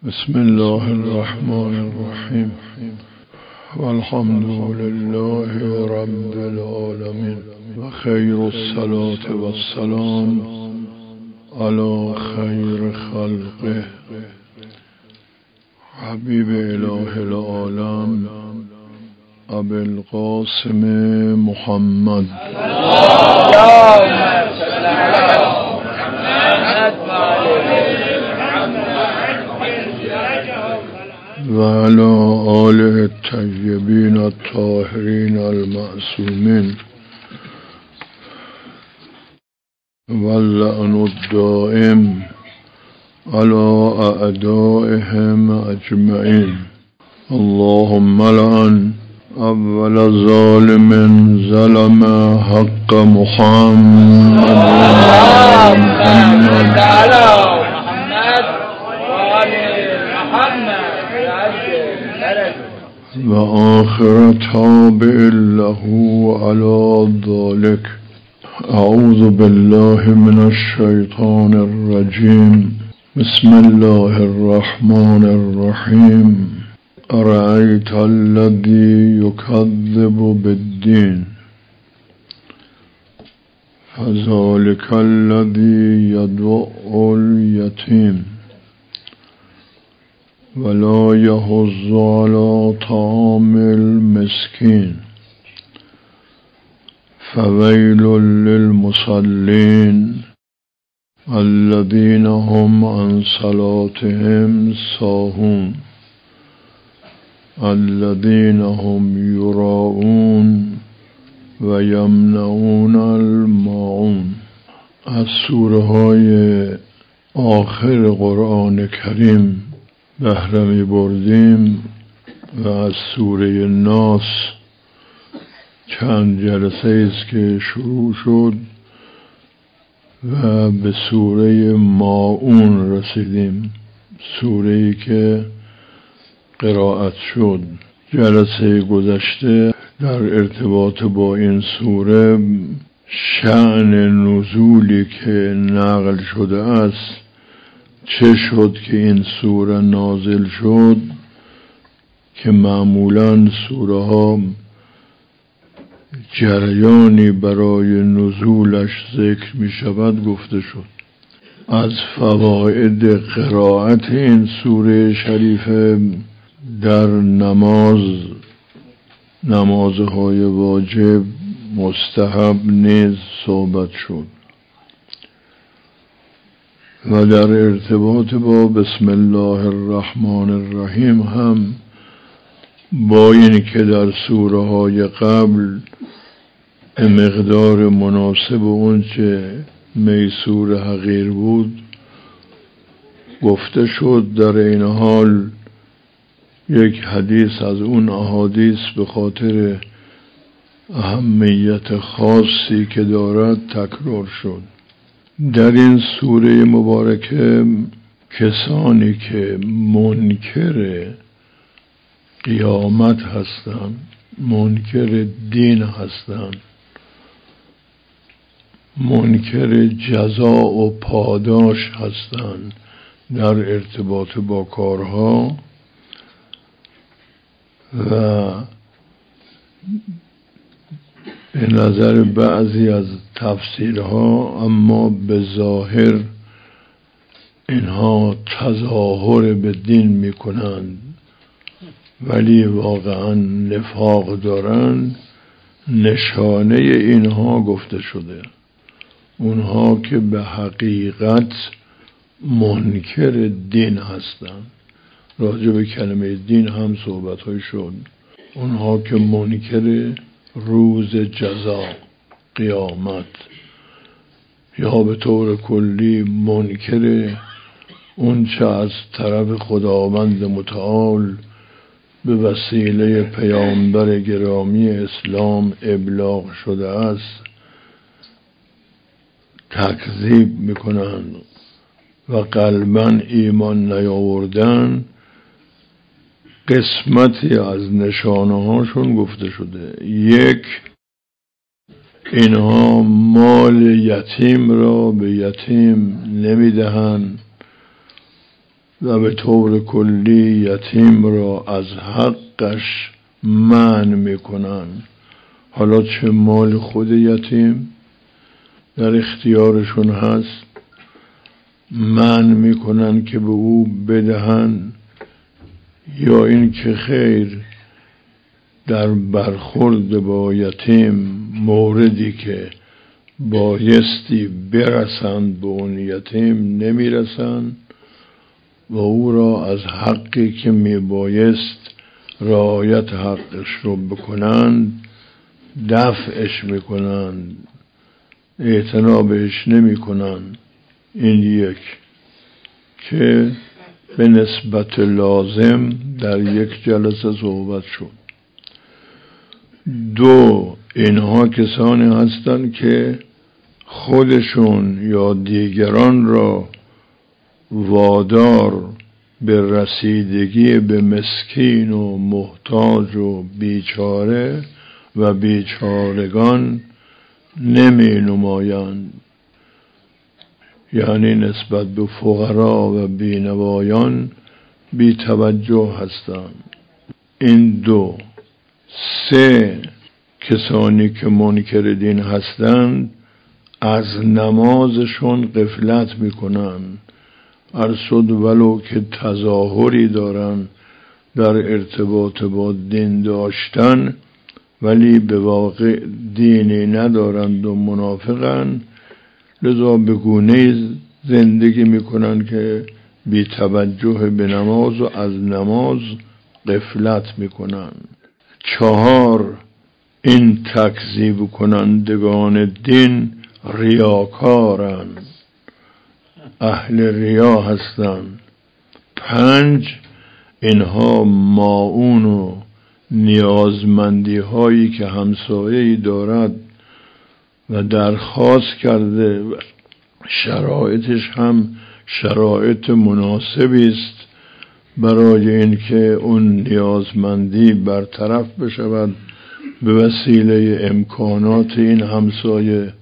بسم الله الرحمن الرحیم والحمد لله رب العالمین و خیر الصلاة و السلام علی خیر خلقه حبیب اله العالم ابی القاسم محمد و علی آله الطیبین الطاهرین المعصومین واللعن الدائم علی اعدائهم اجمعین. اللهم لعن اول ظالم ظلم حق محمد و آخر تابع له على ذلك. اعوذ بالله من الشیطان الرجیم. بسم الله الرحمن الرحیم. ارأیت الذی یکذب بالدین فذلک الذی یدع الیتیم ولا يحض على طعام المسكين فويل للمصلين الذين هم عن صلاتهم ساهون الذين هم يراءون ويمنعون الماعون. از سوره های آخر قرآن کریم بهره می بردیم و از سوره ناس چند جلسه است که شروع شد و به سوره ماعون رسیدیم، سوره‌ای که قرائت شد. جلسه گذشته در ارتباط با این سوره شأن نزولی که نقل شده است، چه شد که این سوره نازل شد، که معمولاً سوره ها جریانی برای نزولش ذکر می شود گفته شد. از فواید قرائت این سوره شریفه در نمازهای واجب مستحب نیز صحبت شد و در ارتباط با بسم الله الرحمن الرحیم هم، با این که در سوره های قبل مقدار مناسب اون چه میسور حقیر بود گفته شد، در این حال یک حدیث از اون احادیث به خاطر اهمیت خاصی که دارد تکرار شد. در این سوره مبارکه کسانی که منکر قیامت هستند، منکر دین هستند، منکر جزا و پاداش هستند در ارتباط با کارها و به نظر بعضی از تفسیرها، اما به ظاهر اینها تظاهر به دین میکنند ولی واقعا نفاق دارند، نشانه اینها گفته شده. اونها که به حقیقت منکر دین هستند. راجع به کلمه دین هم صحبت های شد. اونها که منکر روز جزا، قیامت، یا به طور کلی منکر اون چه از طرف خداوند متعال به وسیله پیامبر گرامی اسلام ابلاغ شده است تکذیب میکنند و قلباً ایمان نیاوردن، قسمتی از نشانه هاشون گفته شده. یک، اینها مال یتیم را به یتیم نمیدهند و به طور کلی یتیم را از حقش منع میکنن. حالا چه مال خود یتیم در اختیارشون هست، منع میکنن که به او بدهن، یا این که خیر در برخورد با یتیم موردی که بایستی برسند به اون یتیم نمیرسند و او را از حقی که میبایست رعایت حقش رو بکنند دفعش میکنند، اعتنا بهش نمیکنند. این یک که به نسبت لازم در یک جلسه صحبت شد. دو، اینها کسانی هستند که خودشون یا دیگران را وادار به رسیدگی به مسکین و محتاج و بیچاره و بیچارگان نمی نمایند، یعنی نسبت به فقرا و بینوایان بی توجه هستند. این دو. سه، کسانی که منکر دین هستند از نمازشون غفلت میکنند، ارشد ولو که تظاهری دارن در ارتباط با دین داشتن ولی به واقع دینی ندارند و منافقن، لذا به گونه زندگی میکنن که بی توجه به نماز و از نماز غفلت میکنن. چهار، این تکذیب کنندگان دین ریاکارند، اهل ریا هستند. پنج، اینها ماعون و نیازمندی هایی که همسایه‌ای دارد و درخواست کرده شرایطش هم شرایط مناسبی است برای اینکه اون نیازمندی برطرف بشود به وسیله امکانات این همسایه،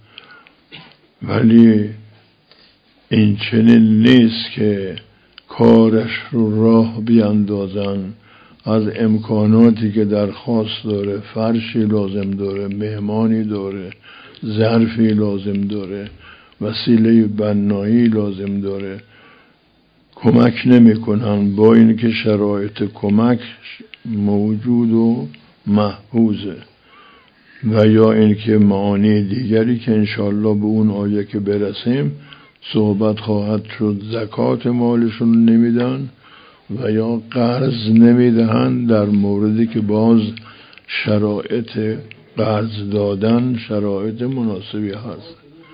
ولی این چنین نیست که کارش رو راه بیاندازن. از امکاناتی که درخواست داره، فرشی لازم داره، مهمانی داره، ظرفی لازم داره، وسیله بنایی لازم داره، کمک نمی کنن، با اینکه شرایط کمک موجود و محفوظه. و یا اینکه معانی دیگری که انشاءالله به اون آیه که برسیم صحبت خواهد شد، زکات مالشون نمیدن و یا قرض نمیدهن، در موردی که باز شرایط قرض دادن شرایط مناسبی هست.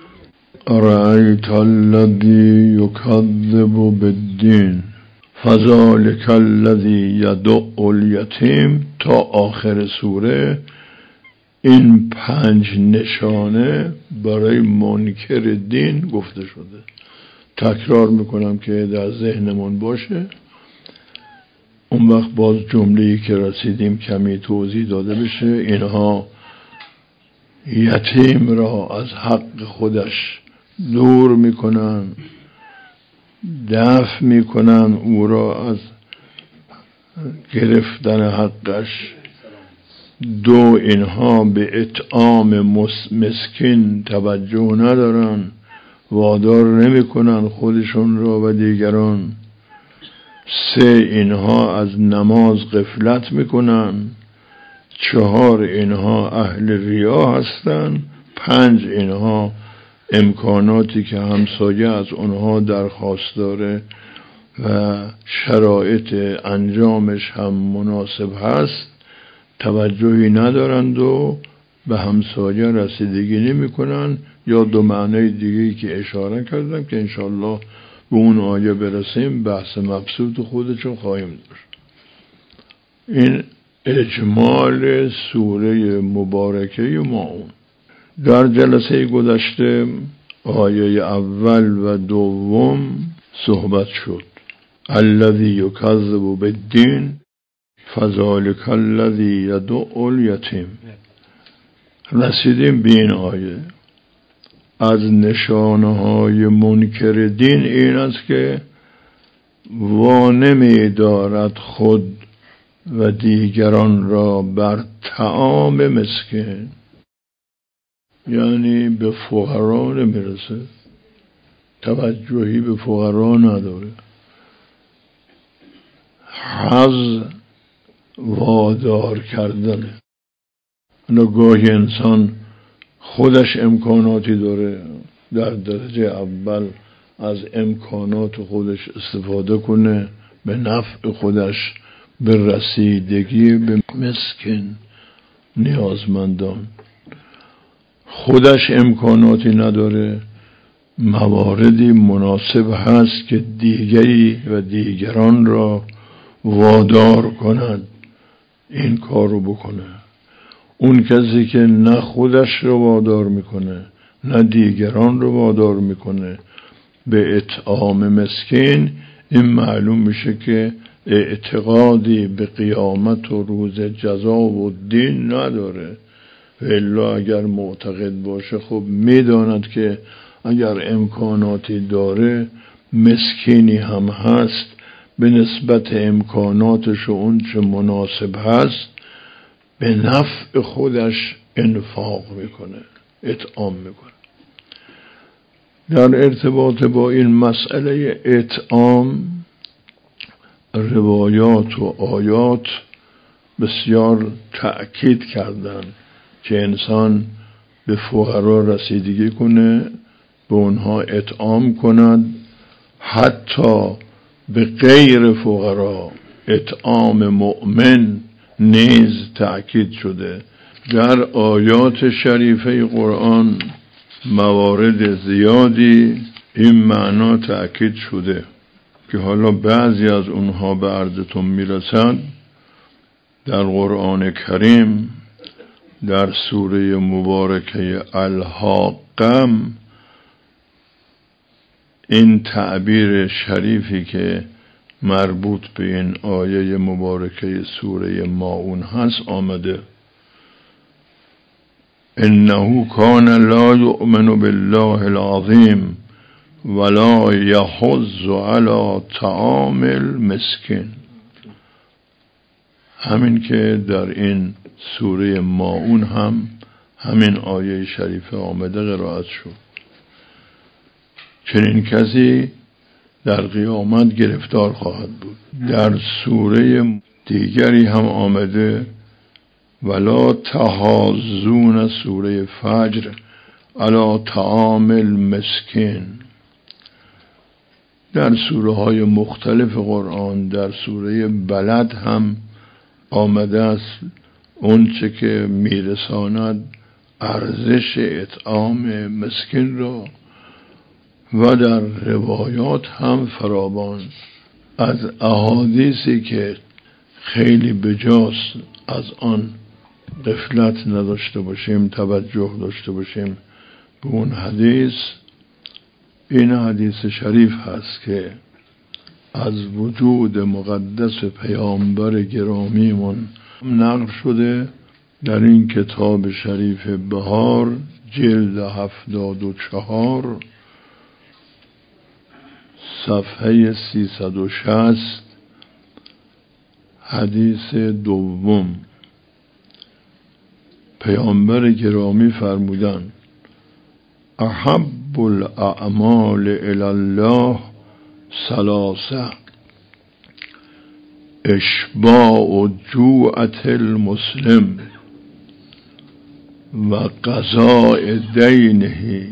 ارأیت الذی یکذب بالدین فذلک الذی یدع الیتیم تا آخر سوره. این 5 نشانه برای منکر دین گفته شده. تکرار میکنم که در ذهنمون باشه، اون وقت باز جمله‌ای که رسیدیم کمی توضیح داده بشه. اینها یتیم را از حق خودش دور میکنن، دفع میکنن او را از گرفتن حقش. دو، اینها به اطعام مسکین توجه ندارن، وادار نمیکنن خودشون را و دیگران. سه، اینها از نماز غفلت میکنن. چهار، اینها اهل ریا هستن. 5، اینها امکاناتی که همسایه از اونها درخواست داره و شرایط انجامش هم مناسب هست توجهی ندارند و به همسایه رسیدگی نمی کنن. یا دو معنی دیگه‌ای که اشاره کردم که انشالله به اون آیه برسیم بحث مبسوط خودشون خواهیم داشت. این اجمال سوره مبارکه ماعون. در جلسه گذشته آیه اول و دوم صحبت شد. الذی یکذب بالدین فذلک الذی یدع الیتیم. رسیدیم به این آیه. از نشانه های منکر دین این است که وانمی دارد خود و دیگران را بر طعام مسکین، یعنی به فقرا نمیرسه، توجهی به فقرا نداره، حظ وادار کردنه. گاهی انسان خودش امکاناتی داره، در درجه اول از امکانات خودش استفاده کنه به نفع خودش، به رسیدگی به مسکین نیازمندان. خودش امکاناتی نداره، مواردی مناسب هست که دیگری و دیگران را وادار کند این کار رو بکنه. اون کسی که نه خودش رو وادار میکنه نه دیگران رو وادار میکنه به اطعام مسکین، این معلوم میشه که اعتقادی به قیامت و روز جزا و دین نداره. الا اگر معتقد باشه خب میداند که اگر امکاناتی داره مسکینی هم هست، به نسبت امکاناتش و اون چه مناسب هست به نفع خودش انفاق میکنه، اطعام میکنه. در ارتباط با این مسئله اطعام روایات و آیات بسیار تأکید کردن که انسان به فقرا رسیدگی کنه، به اونها اطعام کند، حتی به غیر فقرا اطعام مؤمن نیز تأکید شده. در آیات شریفه قرآن موارد زیادی این معنا تأکید شده که حالا بعضی از اونها به عرضتون میرسد. در قرآن کریم در سوره مبارکه الحاقم این تعبیر شریفی که مربوط به این آیه مبارکه سوره ماعون هست آمده: انه کان لا یؤمن بالله العظیم ولا یحض علی طعام المسکین. همین که در این سوره ماعون هم همین آیه شریفه آمده قرائت شد. چنین کسی در قیامت گرفتار خواهد بود. در سوره دیگری هم آمده: ولا تحاضون، سوره فجر، علی طعام المسکین. در سوره های مختلف قرآن، در سوره بلد هم آمده است اون چه که میرساند ارزش اطعام مسکین را، و در روایات هم فراوان از احادیثی که خیلی بجاست از آن غفلت نداشته باشیم، توجه داشته باشیم به اون حدیث. این حدیث شریف هست که از وجود مقدس پیامبر گرامیمون نقل شده در این کتاب شریف بهار جلد 74 صفحه 360 حدیث دوم. پیامبر گرامی فرمودند: احب الاعمال الی الله ثلاثه: اشباع جوعة المسلم و قضاء دینه.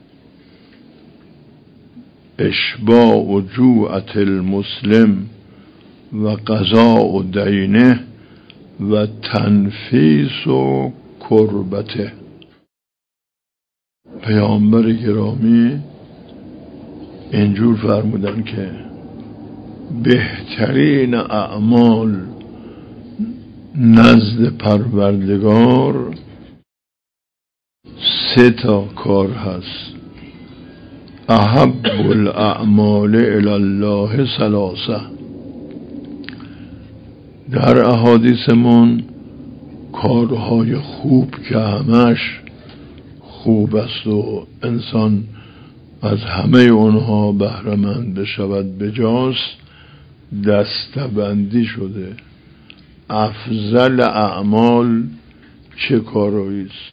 اشباع جوعة المسلم و قضاء دینه و تنفیس و کربته. پیامبر گرامی اینجور فرمودن که بهترین اعمال نزد پروردگار 3 کار هست: احب الاعمال الی الله ثلاثه. در احادیثمون کارهای خوب که همش خوب است و انسان از همه اونها بهره مند بشود بجاست، دستبندی شده. افضل اعمال چه کارهایی است؟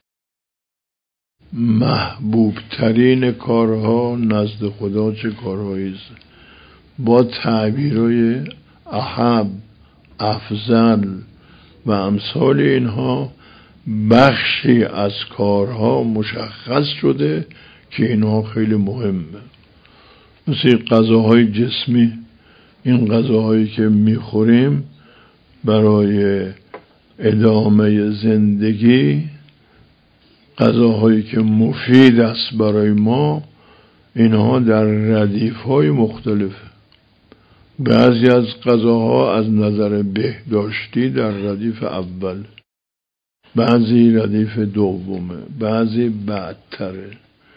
محبوب ترین کارها نزد خدا چه کارهایی است؟ با تعبیرهای احب، افضل و امثال اینها بخشی از کارها مشخص شده که اینها خیلی مهمه. مثل غذاهای جسمی، این غذاهایی که میخوریم برای ادامه زندگی، غذاهایی که مفید است برای ما، اینها در ردیف‌های مختلفه. بعضی از غذاها از نظر بهداشتی در ردیف اول، بعضی ردیف دومه، بعضی بعدتره،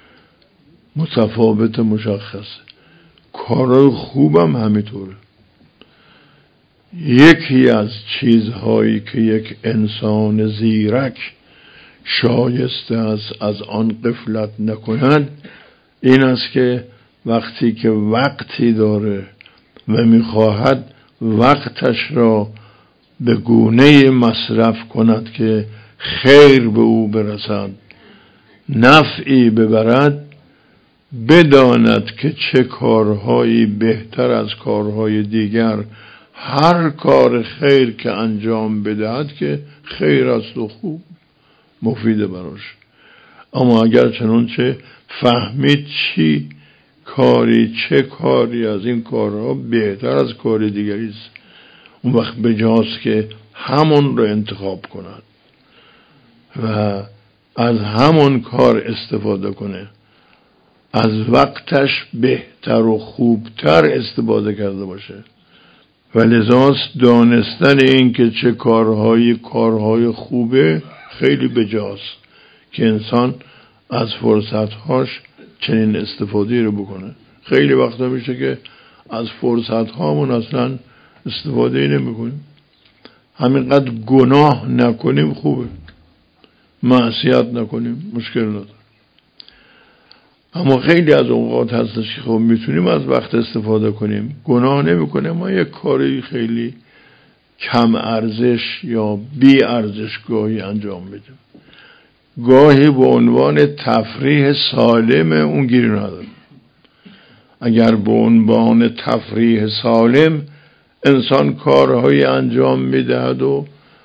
متفاوت مشخصه. کارهای خوبم همینطوره. یکی از چیزهایی که یک انسان زیرک شایسته است از آن غفلت نکند این است که وقتی که وقتی داره و میخواهد وقتش را به گونه مصرف کند که خیر به او برسد، نفعی ببرد، بداند که چه کارهایی بهتر از کارهای دیگر، هر کار خیر که انجام بدهد که خیر است و خوب مفیده براش. اما اگر چنانچه فهمید چه کاری از این کارها بهتر از کار دیگری است، اون وقت بجاست که همون رو انتخاب کند و از همون کار استفاده کنه، از وقتش بهتر و خوبتر استفاده کرده باشه. و لذاست دانستن این که چه کارهای خوبه خیلی بجاست که انسان از فرصتهاش چنین استفاده رو بکنه. خیلی وقتا میشه که از فرصتهامون اصلا استفاده نمی کنیم. همینقدر گناه نکنیم خوبه، معصیت نکنیم مشکل نداره. اما خیلی از اوقات هستش که خب میتونیم از وقت استفاده کنیم، گناه نمی کنیم، ما یک کاری خیلی کم ارزش یا بی ارزش گاهی انجام بدیم، گاهی به عنوان تفریح سالم اون گیری نداره. اگر به عنوان تفریح سالم انسان کارهایی انجام میدهد و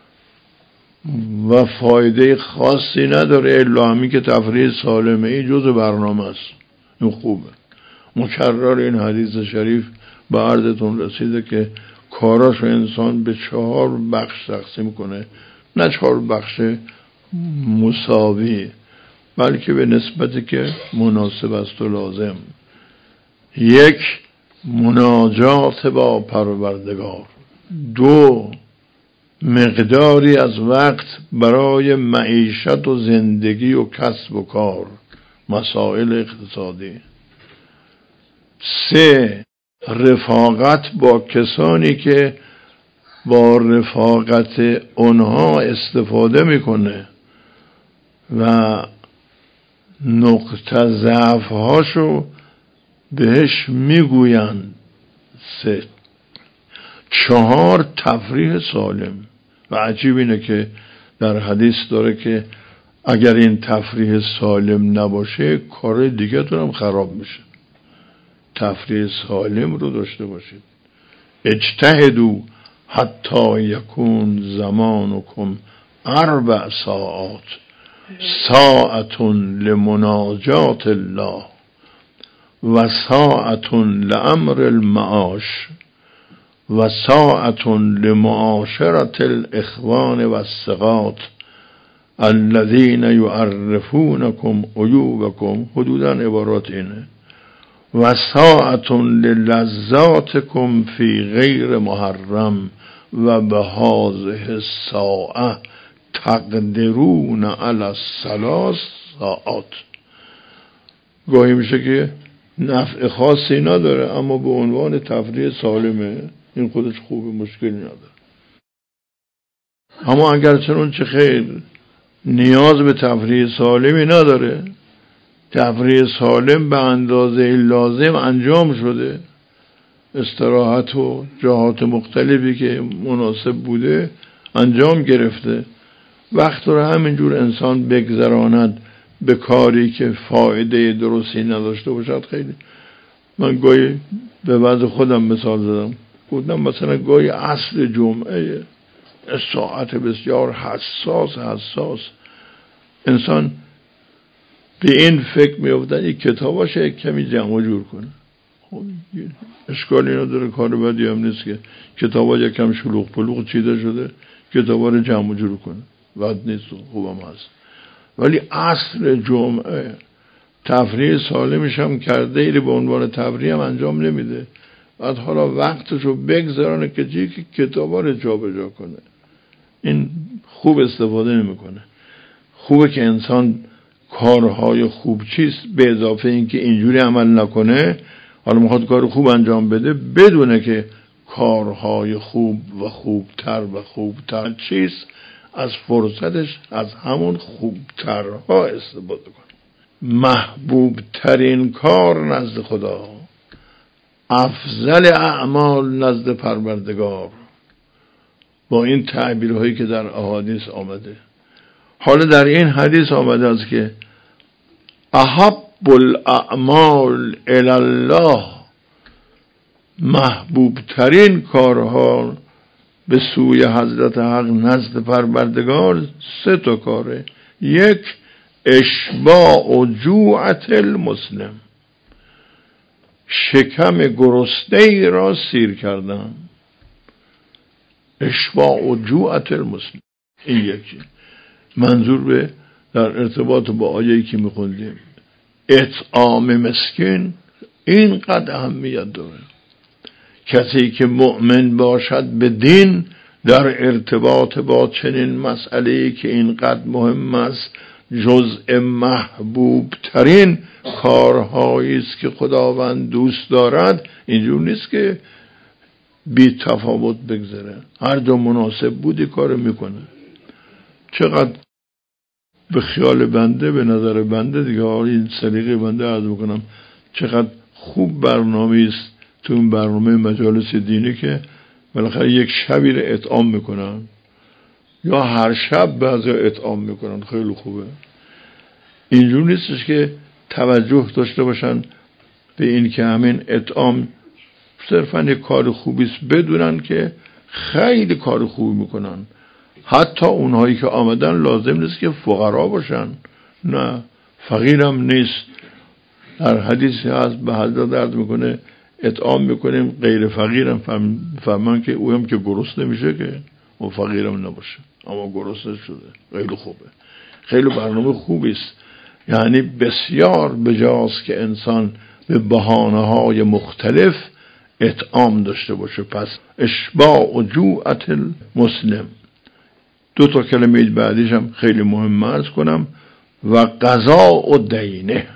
فایده خاصی نداره الا همین که تفریح سالمه، این جزء برنامه است، این خوبه. مکرر این حدیث شریف به عرضتون رسیده که کاراشو انسان به 4 بخش تقسیم کنه، نه 4 بخش مساوی بلکه به نسبتی که مناسب است و لازم. 1 مناجات با پروردگار، 2 مقداری از وقت برای معیشت و زندگی و کسب و کار، مسائل اقتصادی، 3 رفاقت با کسانی که با رفاقت اونها استفاده میکنه و نقطه ضعف‌هاشو بهش میگویند. 4 تفریح سالم. و عجیب اینه که در حدیث داره که اگر این تفریح سالم نباشه کار دیگه تونم خراب میشه. تفریح سالم رو داشته باشید. اجتهدوا حتی یکون زمانکم 4 ساعات، ساعت لمناجات الله و ساعت لامر المعاش و ساعت لمعاشرت الاخوان و الثقات الذين يعرفونكم عیوبكم، حدودا عبارات اینه، و ساعت للذاتكم فی غیر محرم و به هذه الساعه تقدرون علی 3 ساعات. گاهی میشه که نفع خاصی نداره اما به عنوان تفریح سالمه، این خودش خوبه، مشکلی نداره. اما اگر چنانچه خیر نیاز به تفریح سالمی نداره، تفریح سالم به اندازه لازم انجام شده استراحت و جهات مختلفی که مناسب بوده انجام گرفته. وقت رو همینجور انسان بگذراند به کاری که فایده درستی نداشته باشد خیلی. من گاهی به وضع خودم مثال زدم، گفتم مثلا گاهی عصر جمعه ساعت بسیار حساس انسان به این فکر می‌افتد این کتاباش یک کمی جمع جور کنه. خب اشکالی نداره، کار بدی هم نیست که کتابا یکم شلوغ پلوغ چیده شده، کتابا رو جمع جور کنه، بد نیست و خوبم هست. ولی عصر جمعه تفریح سالمش هم کرده، ایلی به عنوان تفریح هم انجام نمیده، بعد حالا وقتشو بگذارانه که کتابا رو جا به جا کنه. این خوب استفاده نمیکنه. خوبه که انسان کارهای خوب چیست، به اضافه اینکه اینجوری عمل نکنه، حالا میخواد کار خوب انجام بده، بدونه که کارهای خوب و خوبتر چیست، از فرصتش از همون خوبترها استفاده کنه. محبوب ترین کار نزد خدا، افضل اعمال نزد پروردگار، با این تعبیرهایی که در احادیث آمده. حالا در این حدیث آمده است که احب الاعمال الی الله، محبوب ترین کارها به سوی حضرت حق نزد پروردگار 3 کاره. 1 اشباع جوعة المسلم، شکم گرسنه را سیر کردن. اشباع جوعة المسلم، این یکی. منظور به در ارتباط با آیه‌ای که می‌خوندیم اطعام مسکین اینقدر اهمیت داره. کسی که مؤمن باشد به دین در ارتباط با چنین مسئله‌ای که اینقدر مهم است، جزء محبوب ترین کارهایی است که خداوند دوست دارد. اینجور نیست که بی تفاوت بگذره، هر جا مناسب بودی کار میکنه. چقدر به خیال بنده، به نظر بنده دیگه، این سلیقه بنده عرض میکنم، چقدر خوب برنامه است تو این برنامه مجالس دینی که بالاخره یک شبی رو اطعام میکنن یا هر شب بعضی اطعام میکنن. خیلی خوبه. اینجور نیستش که توجه داشته باشن به این که همین اطعام صرفا یک کار خوبیست، بدونن که خیلی کار خوبی میکنن. حتی اونهایی که آمدن لازم نیست که فقرا باشن، نه فقیرم نیست. در حدیثی هست به حضرت عرض میکنه اطعام میکنیم غیر فقیرم، فهمان که اویم که گرسنه نمیشه که او فقیرم نباشه اما گرسنه شده. خیلی خوبه، خیلی برنامه خوبیست. یعنی بسیار بجاست که انسان به بهانه‌های مختلف اطعام داشته باشه. پس اشباع جوعة المسلم. 2 کلمه بعدیش هم خیلی مهم عرض کنم، و قضاء دینه،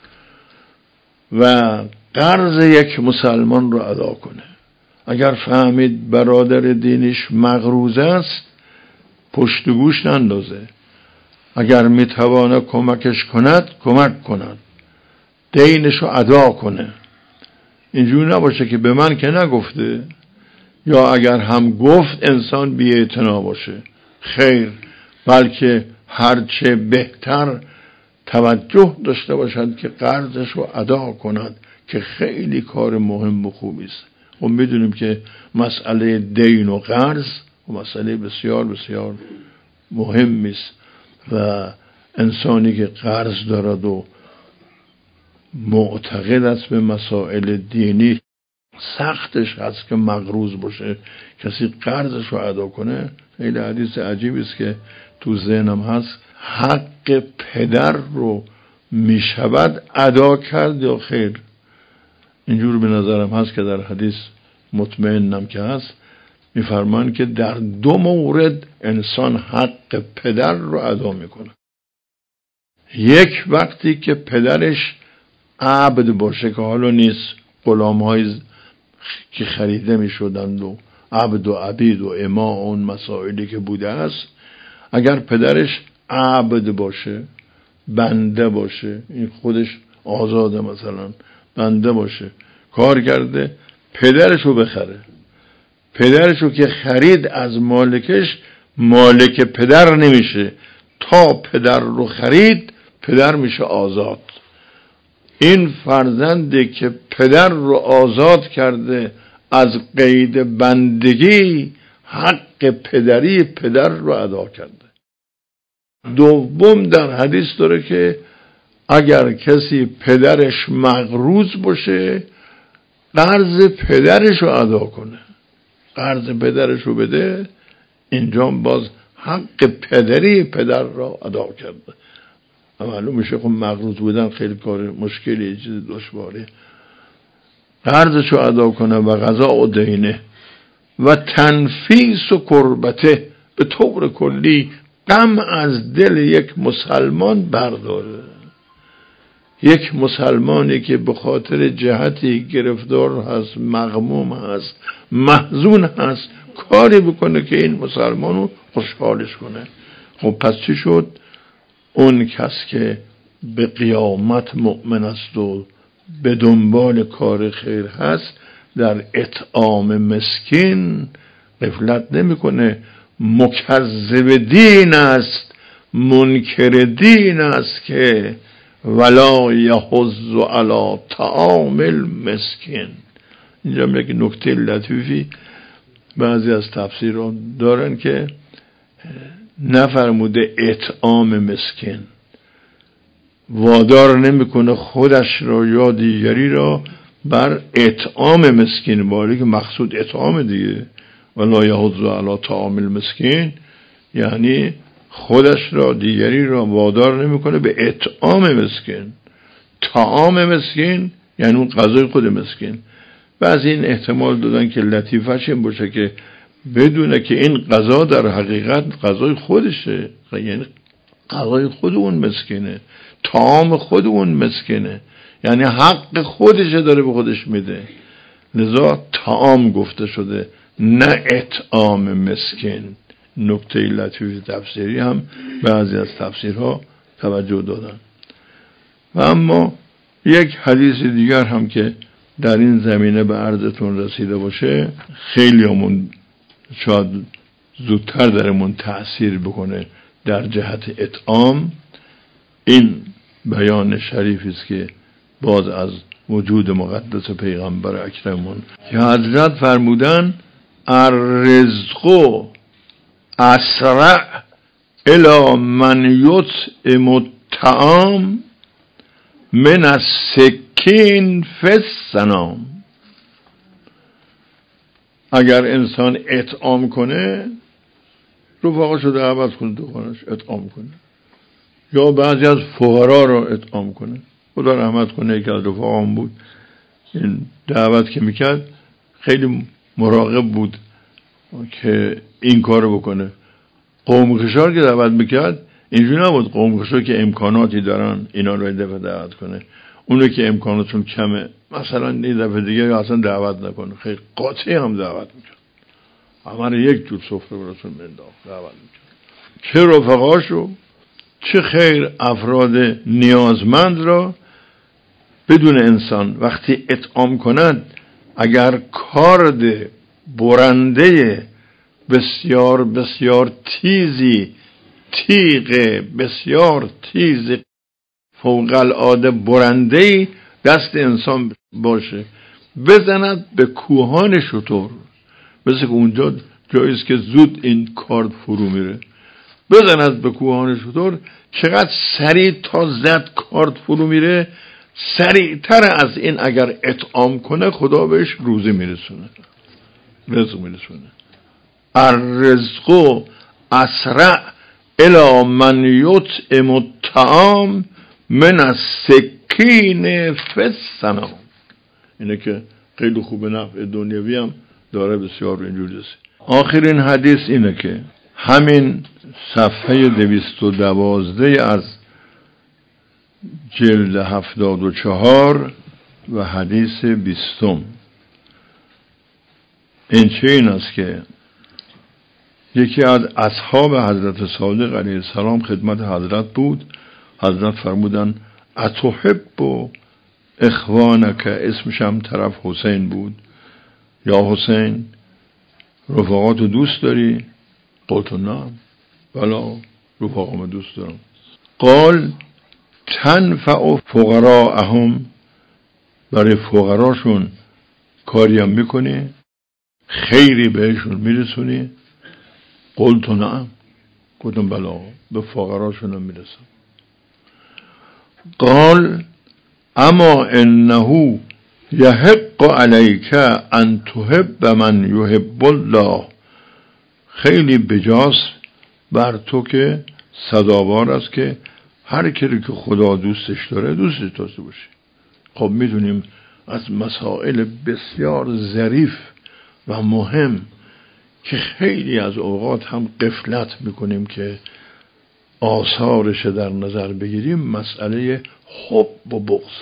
و قرض یک مسلمان رو ادا کنه. اگر فهمید برادر دینش مغروض است، پشت گوش نندازه. اگر میتوانه کمکش کند کمک کند، دینش رو ادا کنه. اینجور نباشه که به من که نگفته، یا اگر هم گفت انسان بی‌اعتنا باشه. خیر، بلکه هرچه بهتر توجه داشته باشد که قرضش رو ادا کند، که خیلی کار مهم و خوبی است. و میدونیم که مسئله دین و قرض و مسئله بسیار بسیار مهمی است، و انسانی که قرض دارد و معتقد است به مسائل دینی، سختش هست که مقروض باشه، کسی قرضش رو ادا کنه. خیلی حدیث عجیبی است که تو ذهنم هست، حق پدر رو میشود ادا کرد یا خیر. اینجور به نظرم هست که در حدیث مطمئنم که هست، میفرمان که در 2 مورد انسان حق پدر رو ادا میکنه. 1 وقتی که پدرش عبد باشه، که حالا نیست، غلام‌های که خریده میشدند و عبد و عبید و اماء اون مسائلی که بوده است، اگر پدرش عبد باشه، بنده باشه، این خودش آزاده، مثلا بنده باشه، کار کرده، پدرشو بخره. پدرشو که خرید از مالکش، مالک پدر نمیشه. تا پدر رو خرید پدر میشه آزاد. این فرزندی که پدر رو آزاد کرده از قید بندگی، حق پدری پدر رو ادا کرده. دوم در حدیث داره که اگر کسی پدرش مقروض باشه، قرض پدرش رو ادا کنه، قرض پدرش رو بده. اینجا باز حق پدری پدر را ادا کرده. معلوم میشه خب مقروض بودن خیلی کار مشکلی، چیز دشواره. قرضش رو ادا کنه و قضا و دینه و تنفیس و کربته، به طور کلی غم از دل یک مسلمان برداره. یک مسلمانی که به خاطر جهتی گرفتار هست، مغموم هست، محزون هست، کاری بکنه که این مسلمانو خوشحالش کنه. خب پس چی شد؟ اون کس که به قیامت مؤمن است و به دنبال کار خیر هست، در اطعام مسکین غفلت نمیکنه. مکذب دین است، منکر دین است که ولا یحض علی طعام المسکین. اینجا یک نکته لطیفی بعضی از تفسیران دارن که نفرموده اطعام مسکین، وادار نمیکنه خودش را یا دیگری را بر اطعام مسکین، باری که مقصود اطعام دیگه. ولا یحض علی طعام المسکین یعنی خودش را دیگری را وادار نمیکنه به اطعام مسکین. طعام مسکین یعنی اون غذای خود مسکین. بعضی این احتمال دادن که لطیفش این باشه که بدونه که این غذا در حقیقت غذای خودشه، یعنی غذای خود اون مسکینه، طعام خود اون مسکینه، یعنی حق خودشه داره به خودش میده. لذا طعام گفته شده نه اطعام مسکین. نکته لطیف تفسیری هم بعضی از تفسیرها توجه دادن. و اما یک حدیث دیگر هم که در این زمینه به عرضتون رسیده باشه، خیلی همون شاید زودتر درمون تأثیر بکنه در جهت اطعام. این بیان شریفی است که باز از وجود مقدس پیغمبر اکرمون که حضرت فرمودن الرزق اسرع الی من یطعم الطعام من السکین فی السنام. اگر انسان اطعام کنه، رفقاشو دعوت کنه تو خانه‌اش اطعام کنه، یا بعضی از فقرا رو اطعام کنه. خدا رحمت کنه یکی از رفقام بود، این دعوت که میکرد خیلی مراقب بود که این کارو بکنه. قومخشار که دعوت میکرد اینجوری نبود قومخشار که امکاناتی دارن اینا رو دفعه دعوت کنه، اونو که امکاناتون کمه مثلا این دفعه دیگه اصلا دعوت نکنه. خیلی قاطعی هم دعوت میکرد، همه یک جور سفره براتون منداخت دعوت میکرد. چه رفقاشو چه خیر افراد نیازمند را. بدون انسان وقتی اطعام کند، اگر کارد برنده بسیار بسیار تیزی، تیغ بسیار تیز فوق العاده برنده‌ای دست انسان باشه، بزند به کوهان شتر، مثل که اونجا جاییست که زود این کارد فرو میره، بزند به کوهان شتر. چقدر سریع تا زد کارد فرو میره، سریعتر از این اگر اطعام کنه خدا بهش روزی میرسونه، رزق میرسونه. الرزق اسرع الی من یطعم الطعام من السکین فی السنام. اینه که خیلی خوب نفع دنیوی هم داره بسیار اینجوری است. آخرین حدیث اینه که همین صفحه 212 از جلد 74 و حدیث 20. این چه این است که یکی از اصحاب حضرت صادق علیه السلام خدمت حضرت بود. حضرت فرمودن اتحب اخوانک، اسمش هم طرف حسین بود، یا حسین رفقاتو دوست داری؟ قلت نعم، بلا رفقامو دوست دارم. قال تنفع فقراءهم، برای فقراشون کاریم میکنی؟ خیری بهشون میرسونی؟ قلت نعم، گفتم بلا به فقراشون میرسم. قال اما انه یحق علیک ان تحب من یحب الله، خیلی بجاست بر تو که سزاوار است که هر کی که خدا دوستش داره دوستش داشته باشی. خب میدونیم از مسائل بسیار ظریف و مهم که خیلی از اوقات هم غفلت میکنیم که آثارش در نظر بگیریم، مسئله حب و بغض.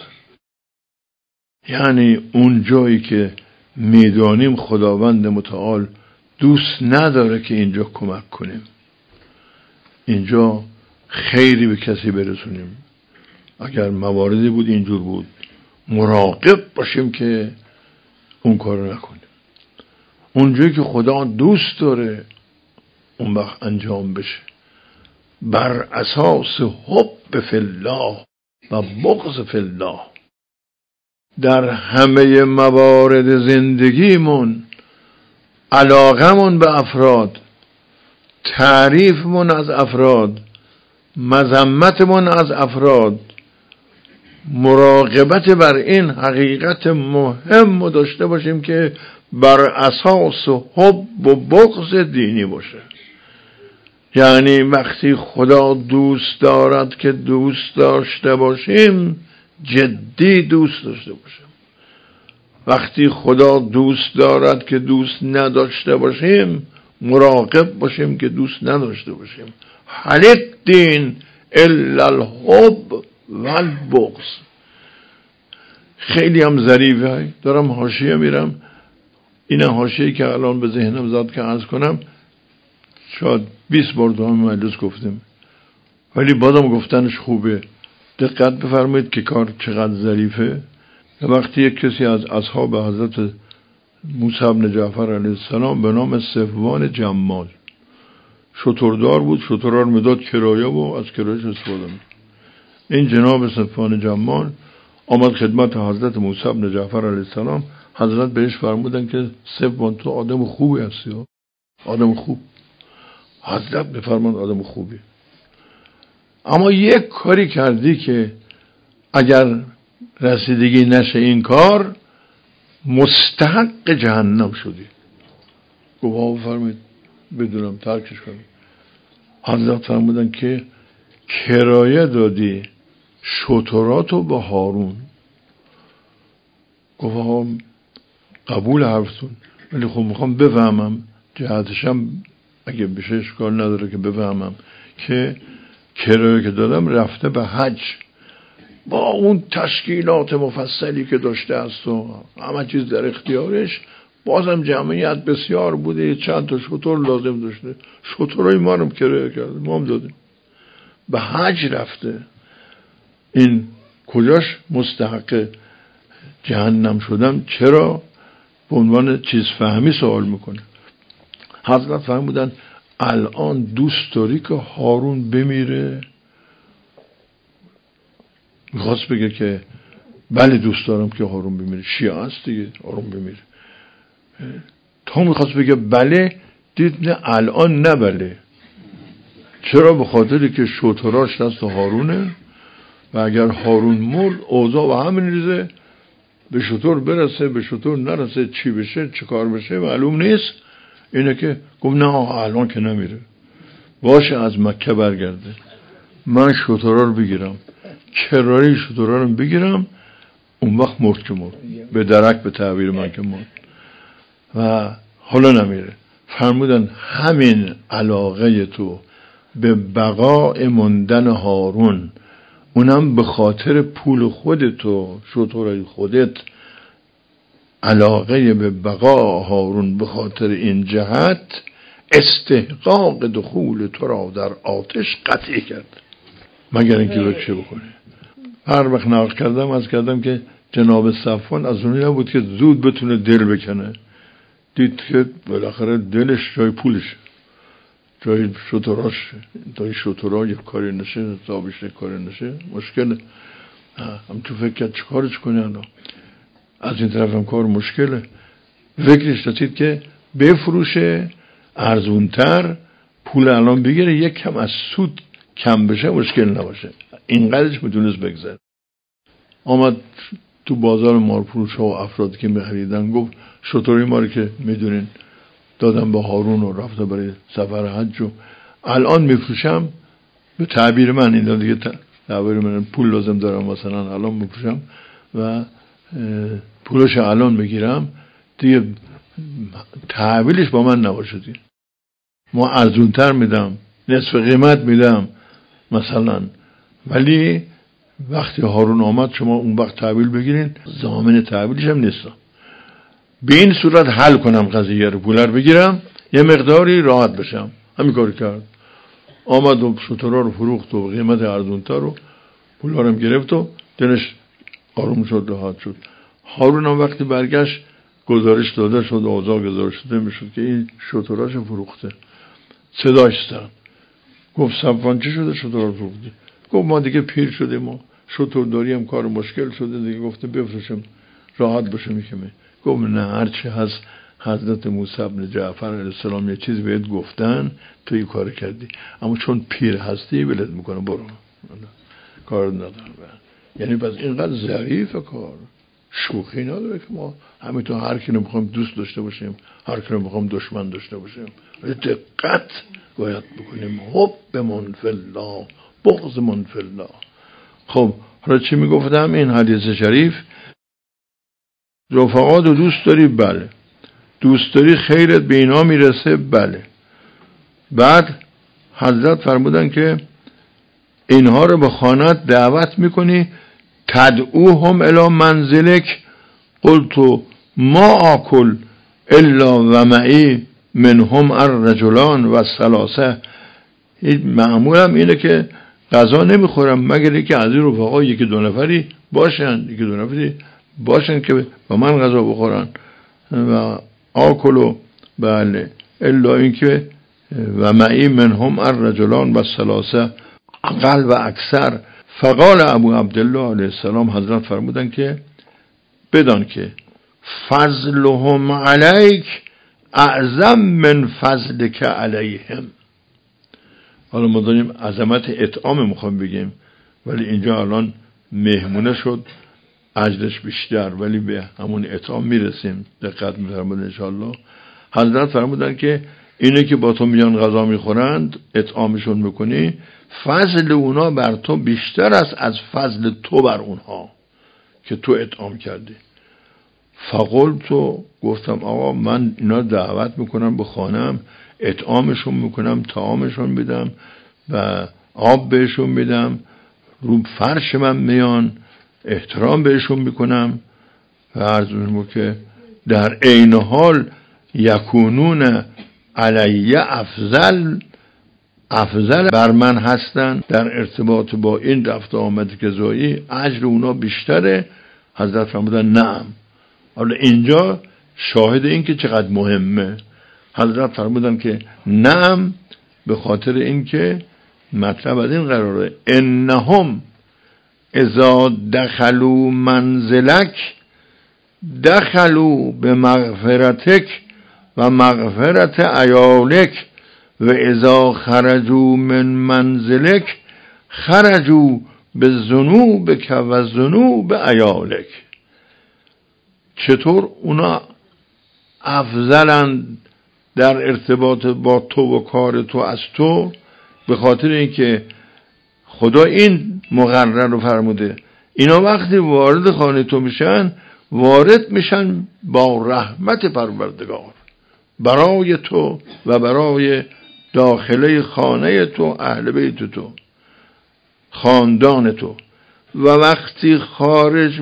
یعنی اون جایی که میدانیم خداوند متعال دوست نداره که اینجا کمک کنیم، اینجا خیری به کسی برسونیم، اگر مواردی بود اینجور بود مراقب باشیم که اون کارو نکنیم. اونجایی که خدا دوست داره اون وقت انجام بشه بر اساس حب فی الله و بغض فی الله. در همه موارد زندگیمون علاقمون به افراد، تعریفمون از افراد، مذمتمون از افراد، مراقبت بر این حقیقت مهم رو داشته باشیم که بر اساس حب و بغض دینی باشه. یعنی وقتی خدا دوست دارد که دوست داشته باشیم، جدی دوست داشته باشیم. وقتی خدا دوست دارد که دوست نداشته باشیم، مراقب باشیم که دوست نداشته باشیم. هل الدین الا الحب و البغض. خیلی هم ظریفه. دارم حاشیه میرم، این حاشیه‌ای که الان به ذهنم زاد که عرض کنم شاید 20 بار تو همین مجلس گفتیم، ولی بازم گفتنش خوبه. دقت بفرمایید که کار چقدر ظریفه. وقتی یک کسی از اصحاب حضرت موسی بن جعفر علیه السلام به نام صفوان جمال شتردار بود، شترها رو میداد کرایه و از کرایهش استفاده می‌کرد. این جناب صفوان جمال آمد خدمت حضرت موسی بن جعفر علیه السلام. حضرت بهش فرمودن که صفوان تو آدم خوبی هستی، آدم خوب. حضرت بفرمان آدم خوبی، اما یک کاری کردی که اگر رسیدگی نشه این کار مستحق جهنم شدی. گفت فرمید بدونم ترکش کنم. حضرت فرمودن که کرایه دادی شتراتو به هارون. گفت قبول حرفتون، ولی خب میخوام بفهمم جهتشم اگه بشه اشکال نداره که بفهمم که کرایه که دادم رفته به حج با اون تشکیلات مفصلی که داشته است و همه چیز در اختیارش، بازم جمعیت بسیار بوده، چند تا شتر لازم داشته، شترهای ما رو کرایه کرده، ما هم دادیم، به حج رفته. این کجاش مستحق جهنم شدم؟ چرا؟ به عنوان چیز فهمی سوال میکنه. حضرت فرمودن الان دوست داری که هارون بمیره؟ میخواست بگه که بله دوست دارم که هارون بمیره، شیعه است دیگه، هارون بمیره. تا میخواست بگه بله، دید نه الان نه بله. چرا؟ به خاطری که شتراش دست هارونه و اگر هارون مرد اوضاع و همین ریزه، به شتر برسه به شتر نرسه، چی بشه چه کار بشه معلوم نیست. اینه که گفت نه الان که نمیره، باشه از مکه برگرده، من شترها رو بگیرم، کراری شترها رو بگیرم، اون وقت مرد که مرد، به درک به تعبیر من که مرد و حالا نمیره. فرمودن همین علاقه تو به بقای ماندن هارون، اونم به خاطر پول خودتو، شترهای خودت، علاقه به بقا هارون به خاطر این جهت استحقاق دخول تو را در آتش قطعی کرد، مگر اینکه رو چه بکنه. هر وقت نقل کردم از کردم که جناب صفوان از اونی نبود که زود بتونه دل بکنه، دید که بالاخره دلش جای پولش، جای شتراش، جای شترا یک کاری نشه، حسابش یک کاری نشه، مشکله. هم تو فکر کرد چیکارش کنه الان، از این طرف هم کار مشکله. فکرش رسید که بفروشه ارزونتر، پول الان بگیره، یک کم از سود کم بشه، مشکل نباشه. اینقدرش میتونست بگذره. آمد تو بازار مارفروش ها و افرادی که میخریدن گفت شتری ما رو که میدونین دادم به هارون و رفته برای سفر حج و الان میفروشم، به تعبیر من، این دیگه تعبیر من، پول لازم دارم مثلا الان میفروشم و پولش الان بگیرم دیگه تحویلش با من نباشه دیگه، ما ارزونتر میدم، نصف قیمت میدم مثلا، ولی وقتی هارون آمد شما اون وقت تحویل بگیرین، ضامن تحویلش هم نیستم. به این صورت حل کنم قضیه رو، پولر بگیرم یه مقداری راحت بشم. همین کاری کرد. آمد و شترها رو فروخت و قیمت ارزونتر رو پولار هم گرفت و دلش آروم شد، راحت شد. هارون هم وقتی برگشت گزارش داده شد، اوضاع گزارش داده میشد که این شتراش فروخته. صداش زد، گفت صفوان چه شده شترها فروختی؟ گفت ما دیگه پیر شدیم، ما شترداری هم کار مشکل شده دیگه، گفته بفروشم راحت بشه میکنه. گفت نه، هرچی هست حضرت موسی بن جعفر علیه السلام یه چیز بهت گفتن تو این کار کردی، اما چون پیر هستی ولت میکنه، برو کار نداره. یعنی بس اینقدر ظریفه کار، شوخی نداره که ما همینطور هر کی رو بخوایم دوست داشته باشیم، هر کی رو بخوایم دشمن داشته باشیم. دقت باید بکنیم، حب من فی الله، بغض من فی الله. خب حالا چی میگفتم؟ این حدیث شریف، رفقات رو دوست داری؟ بله. دوست داری خیرت به اینا میرسه؟ بله. بعد حضرت فرمودن که اینها رو به خانت دعوت میکنی، تدعوهم الی منزلک، قلت ما آکل الا و معی منهم الرجلان و الثلاثه. معمولم اینه که غذا نمیخورم مگر که از این رفقا یکی دو نفری باشن که با من غذا بخورن. و آکلو، بله، الا اینکه و معی منهم الرجلان و الثلاثه اقل و اکثر. فقال ابو عبدالله علیه السلام، حضرت فرمودن که بدان که فضلهم علیک اعظم من فضلک علیهم. حالا ما داریم عظمت اطعام میخوام بگیم، ولی اینجا الان مهمونه شد، اجرش بیشتر، ولی به همون اطعام میرسیم. دقت می‌فرمایید انشاءالله. حضرت فرمودن که اینه که با تو میان غذا میخورند، اطعامشون میکنی، فضل اونا بر تو بیشتر است از فضل تو بر اونها که تو اطعام کردی. فقلتو، گفتم آقا من اینا دعوت میکنم به خانم، اطعامشون میکنم، طعامشون میدم و آب بهشون میدم، رو فرش من میان، احترام بهشون میکنم و عرض میکنم که در عین حال یکونون علیه افضل بر من هستن در ارتباط با این رفت آمد غذایی، اجر اونا بیشتره. حضرت فرمودن نعم. حالا اینجا شاهد این که چقدر مهمه. حضرت فرمودن که نعم، به خاطر این که مطلب از این قراره انهم اذا دخلوا منزلک دخلوا به مغفرتک و مغفرت عیالک و اذا خرجوا من منزلک خرجوا به ذنوبک و ذنوب عیالک. چطور اونا افضلند در ارتباط با تو و کار تو از تو؟ به خاطر اینکه خدا این مقرر رو فرموده، اینا وقتی وارد خانه تو میشن، وارد میشن با رحمت پروردگار برای تو و برای داخله خانه تو، اهل بیت تو، خاندان تو. و وقتی خارج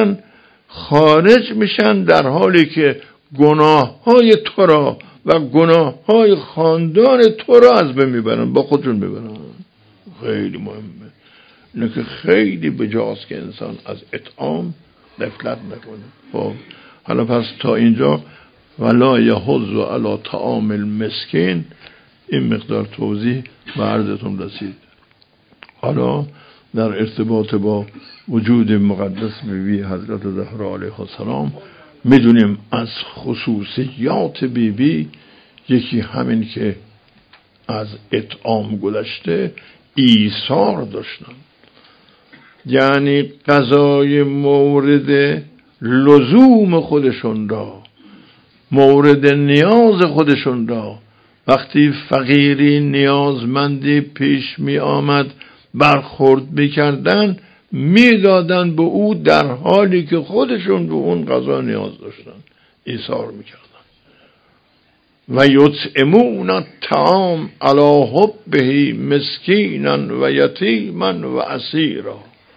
میشن در حالی که گناه های تو را و گناه های خاندان تو را از بین میبرن، با خودشون میبرن. خیلی مهمه اینه که خیلی بجاست که انسان از اطعام غفلت نکنه. خب حالا پس تا اینجا ولا یحض علی طعام المسکین. این مقدار توضیح به عرضتون رسید. حالا در ارتباط با وجود مقدس بیبی حضرت زهرا علیه السلام میدونیم از خصوصیات بیبی یکی همین که از اطعام گذشته ایثار داشتن، یعنی غذای مورد لزوم خودشون را، مورد نیاز خودشون را، وقتی فقیری نیازمندی پیش می آمد برخورد میکردن میدادن به او در حالی که خودشون به اون غذا نیاز داشتن، ایثار میکردن. و یطعمون الطعام علی حبه مسکینا و یتیما و اسیرا،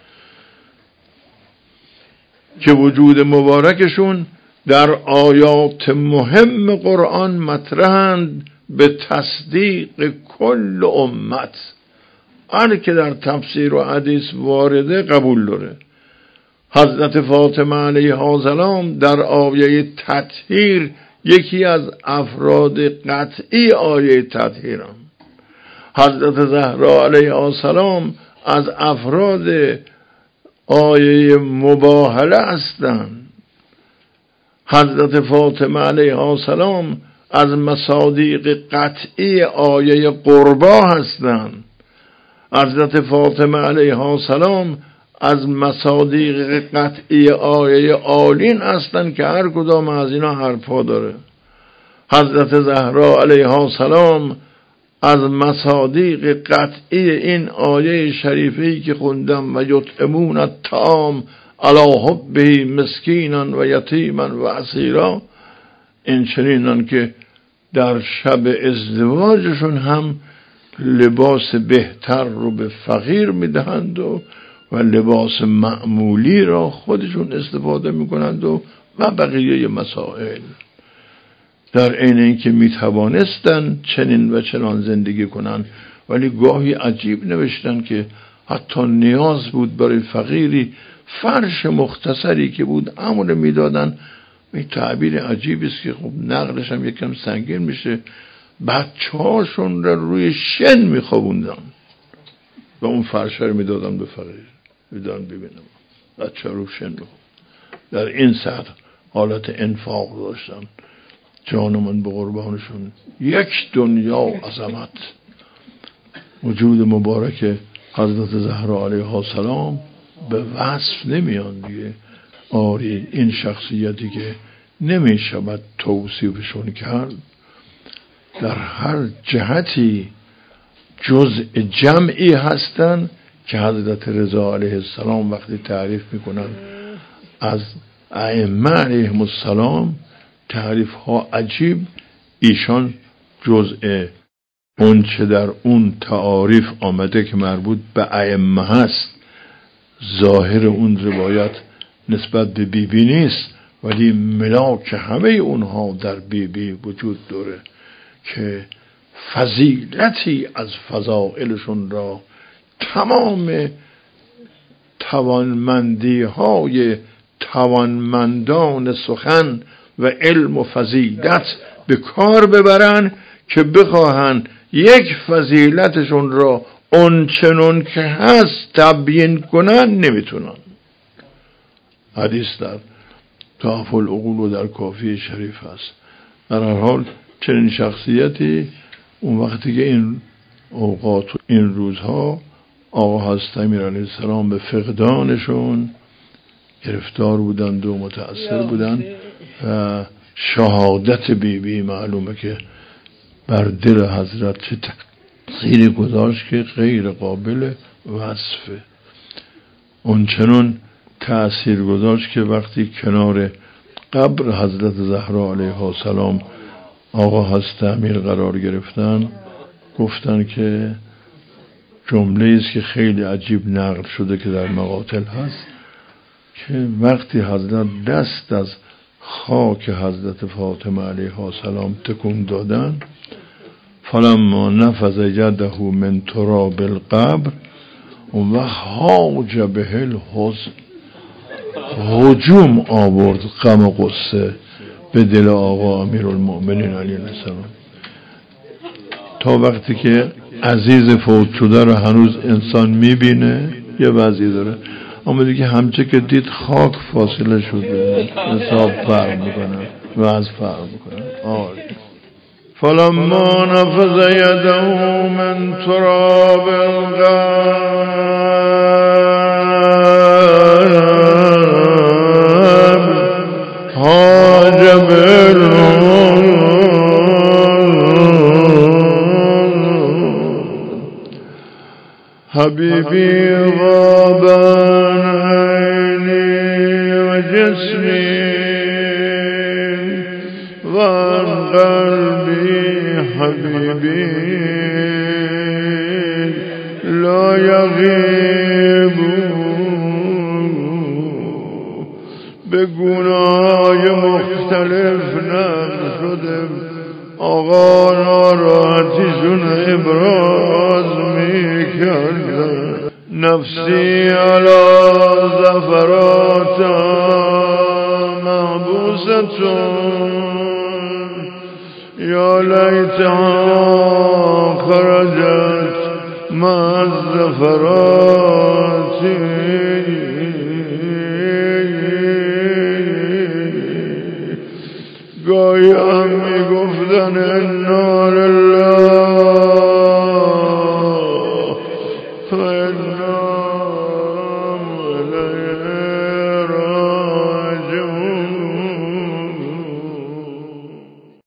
که وجود مبارکشون در آیات مهم قرآن مطرحند به تصدیق کل امت. هر که در تفسیر و حدیث وارده قبول داره. حضرت فاطمه علیها السلام در آیه تطهیر یکی از افراد قطعی آیه تطهیر هم. حضرت زهرا علیها السلام از افراد آیه مباهله هستند. حضرت فاطمه علیها السلام از مصادیق قطعی آیه قربا هستند. حضرت فاطمه علیها السلام از مصادیق قطعی آیه آلین هستند که هر کدام از اینا حرفا داره. حضرت زهرا علیها السلام از مصادیق قطعی این آیه شریفی که خوندم و یطعمون الطعام علی حبه مسکینا و یتیما و اسیرا، این چنینن که در شب ازدواجشون هم لباس بهتر رو به فقیر میدهند و لباس معمولی را خودشون استفاده میکنند و بقیه مسائل. در عین اینکه میتوانستن چنین و چنان زندگی کنن، ولی گاهی عجیب نوشتن که حتی نیاز بود برای فقیری فرش مختصری که بود امر میدادن. این تعبیر عجیبی است که خب نقلش هم یکم سنگین میشه. بچه‌هاشون را روی شن میخوابوندن و اون فرش رو میدادن به فقیر. میدادن ببینم بچه رو شن میخواب. در این سطح حالت انفاق داشتن. جانمون به قربانشون. یک دنیا عظمت. وجود مبارک حضرت زهرا علیها السلام به وصف نمیان دیگه. آری این شخصیتی که نمیشود توصیفشون کرد، در هر جهتی جزء جمعی هستن که حضرت رضا علیه السلام وقتی تعریف میکنن از ائمه علیهم السلام، تعریف ها عجیب، ایشان جزء اون چه در اون تعاریف آمده که مربوط به ائمه هست. ظاهر اون روایت نسبت به بیبی نیست، ولی ملاک همه اونها در بیبی وجود داره که فضیلتی از فضائلشون را تمام توانمندی های توانمندان سخن و علم و فضیلت به کار ببرن که بخواهن یک فضیلتشون را اون چنون که هست تبیین کنن نمیتونن. حدیث در تحف العقول و در کافی شریف هست. در هر حال چنین شخصیتی اون وقتی که این اوقات و این روزها آقا حضرت امیر علیه السلام به فقدانشون گرفتار بودند و متأثر بودند و شهادت بیبی معلومه که بر دل حضرت چه تأثیری گذاشت که غیر قابل وصفه. اون چنون تأثیر گذاشت که وقتی کنار قبر حضرت زهرا علیه السلام آقا حضرت امیر قرار گرفتن، گفتن که جمله است که خیلی عجیب نقل شده که در مقاتل هست که وقتی حضرت دست از خاک حضرت فاطمه علیه السلام تکون دادن، فلما نفذ یده من تراب القبر و هاج به الحزن، هجوم آورد غم و غصه به دل آقا امیرالمؤمنین علیه السلام. تا وقتی که عزیز فوت شده رو هنوز انسان میبینه یه وضعی داره، اما دیگه همچه که دید خاک فاصله شده، حساب فرق میکنه، وضع فرق میکنه. فلما نفذ يده من تراب الغاب هاج حبيبي غاب عن عيني وجسمي وعن قلبي حبيبي لا يغيب. به گونه‌های مختلف نقل شده آقا ناراحتیشون ابراز میکردن. نفسی علی زفرات محبوستون یا لیتها خرجت مع الزفرات. گاهی هم میگفتن